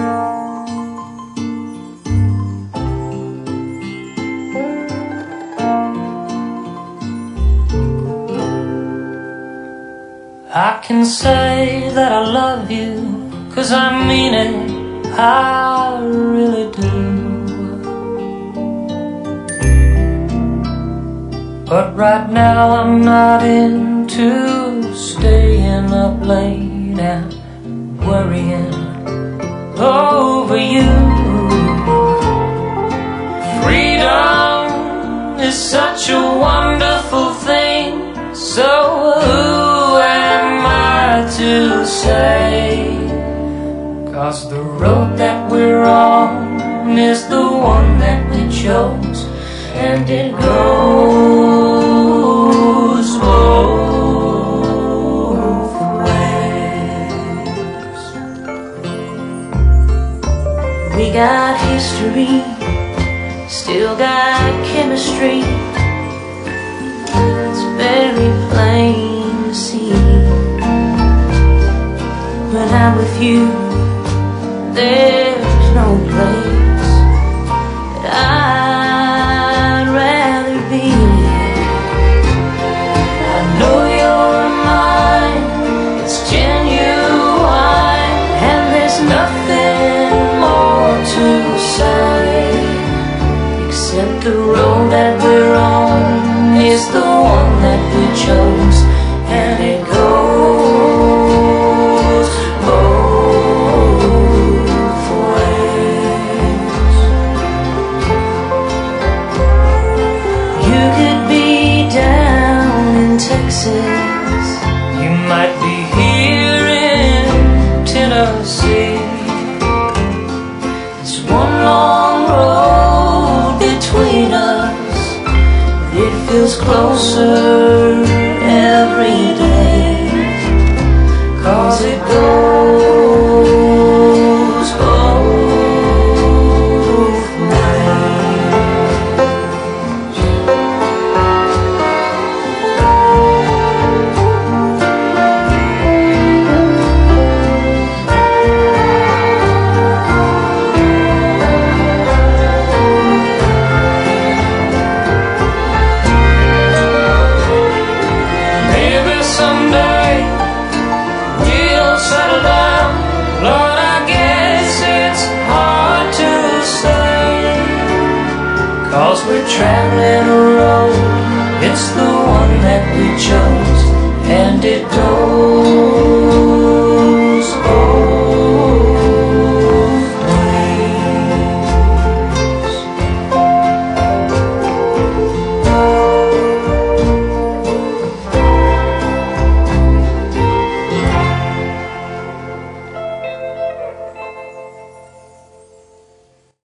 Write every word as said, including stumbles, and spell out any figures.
I can say that I love you, 'cause I mean it, I really do. But right now I'm not into staying up late and worrying over you. Freedom is such a wonderful thing, so who am I to say? 'Cause the road that we're on is the one that we chose, and it goes both ways. We got history, still got chemistry. It's very plain to see. When I'm with you, there's no place that I'd rather be. I know you're mine, it's genuine, and there's nothing more to say, except the road that we're on is the one that we chose, and it goes both ways. You could be down in Texas, you might be here in Tennessee. It's one long road between us, it feels closer every day, 'cause it goes both ways. Maybe someday we'll settle down, Lord, I guess it's hard to say, 'cause we're traveling a road, it's the one that we chose, and it goes